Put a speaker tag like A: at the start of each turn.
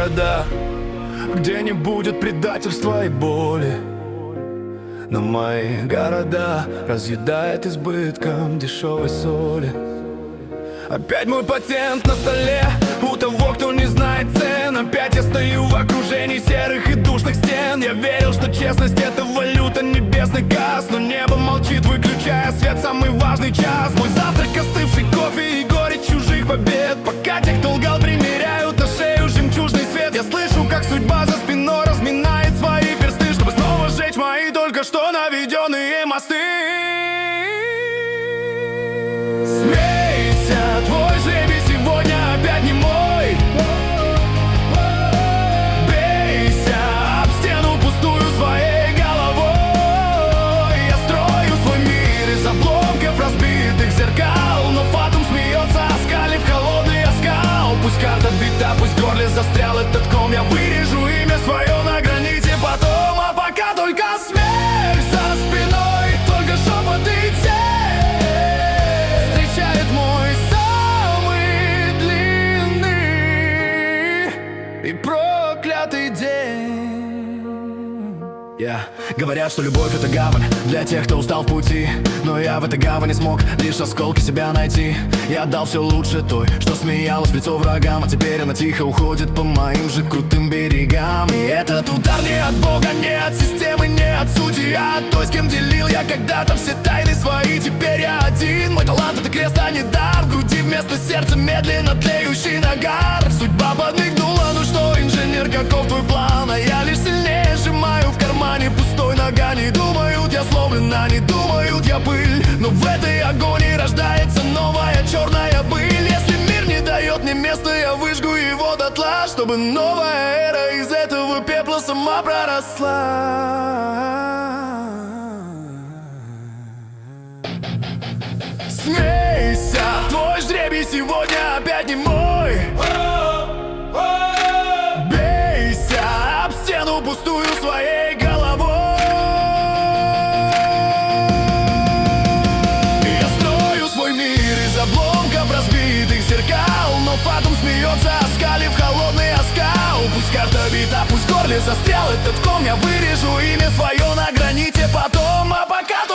A: города, где не будет предательства и боли. Но мои города разъедает избытком дешевой соли. Опять мой патент на столе у того, кто не знает цен. Опять я стою в окружении серых и душных стен. Я верил, что честность — это валюта небесный касс, но небо молчит, выключая свет в самый важный час. Мой завтрак — остывший кофе и горечь чужих побед. Пока те, кто лгал, примеряют на шею жемчужный свет. Я слышу, как судьба за спиной разминает свои персты, чтобы снова сжечь мои только что наведенные мосты. Твой жребий сегодня опять не мой. Бейся об стену пустую своей головой. Я строю свой мир из обломков разбитых зеркал, но фатум смеется, оскалив холодный оскал. Пусть карта бита, пусть в горле застрял этот ком. Я вырежу имя свое на граните потом. А пока только смерть за спиной, только шепот и тень встречает мой и проклятый день. Говорят, что любовь — это гавань для тех, кто устал в пути. Но я в этой гавани смог лишь осколки себя найти. Я отдал все лучше той, что смеялась в лицо врагам, а теперь она тихо уходит по моим же крутым берегам. И этот удар не от Бога, не от системы, не от судьи, а от той, с кем делил я когда-то все тайны свои. Теперь я один, мой талант — это крест, а не дар. В груди вместо сердца медленно тлеющий нагар. Судьба подмигнула, ну что, инженер, каков твой план? А я лишь сильнее сжимаю в кармане пустой наган. Не думают, я сломлена, не думают, я пыль, но в этой агонии рождается новая черная пыль. Если мир не дает мне места, я выжгу его дотла, чтобы новая эра из этого пепла сама проросла. Смейся, твой жребий сегодня опять не мой. Бейся об стену пустую своей головой. Я строю свой мир из обломков разбитых зеркал, но фатум смеется, оскалив холодный оскал. Пусть карта бита, пусть в горле застрял этот ком. Я вырежу имя свое на граните потом. А пока